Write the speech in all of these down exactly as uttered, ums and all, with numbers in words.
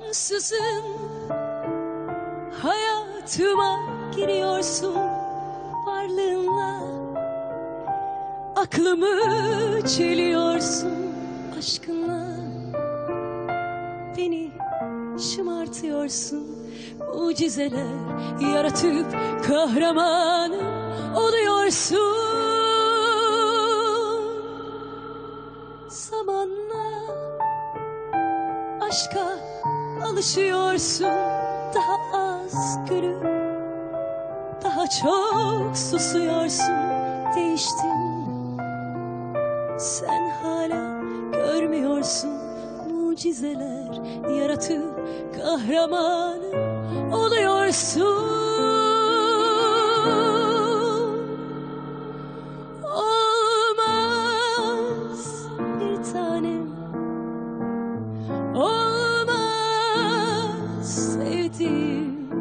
Ansızın hayatıma giriyorsun varlığınla, aklımı çeliyorsun aşkınla. Beni şımartıyorsun, mucizeler yaratıp kahramanım oluyorsun. Zamanla aşka alışıyorsun, daha az gülüp daha çok susuyorsun. Değiştin, sen hala görmüyorsun, mucizeler yaratıp kahramanım oluyorsun. Olmaz bir tanem, olmaz sevdiğim,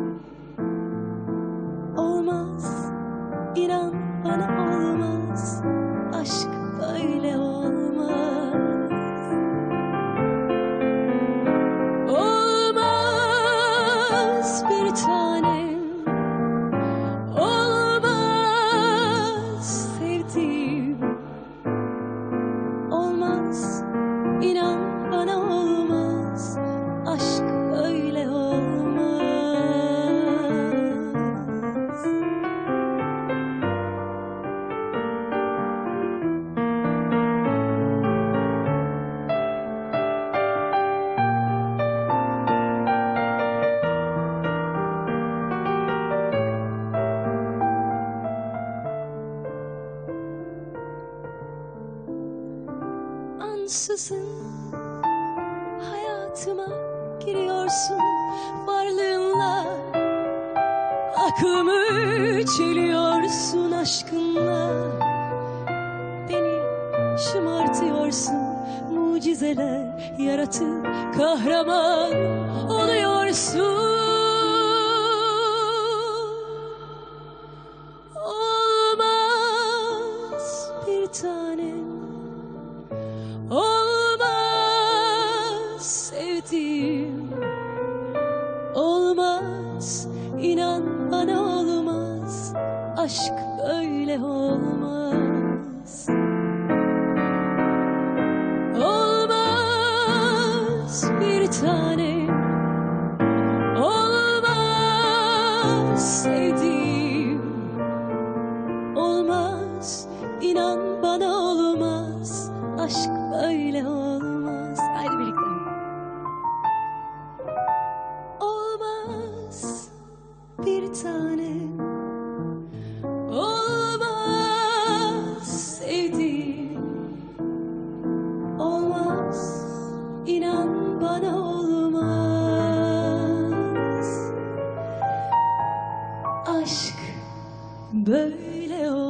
olmaz, inan bana olmaz, aşk böyle olmaz. Olmaz bir tanem, olmaz sevdiğim, olmaz, inan bana olmaz, aşk öyle olmaz. Ansızın hayatıma giriyorsun varlığınla, aklımı çeliyorsun aşkınla. Beni şımartıyorsun, mucizeler yaratıp kahraman oluyorsun. Olmaz bir tanem, olmaz sevdiğim, olmaz, inan bana olmaz, aşk böyle olmaz. Olmaz bir tanem, olmaz sevdiğim, olmaz, inan bana olmaz, aşk böyle olmaz. Haydi birlikte. Olmaz bir tanem, olmaz sevdiğim, olmaz, inan bana olmaz, aşk böyle olmaz.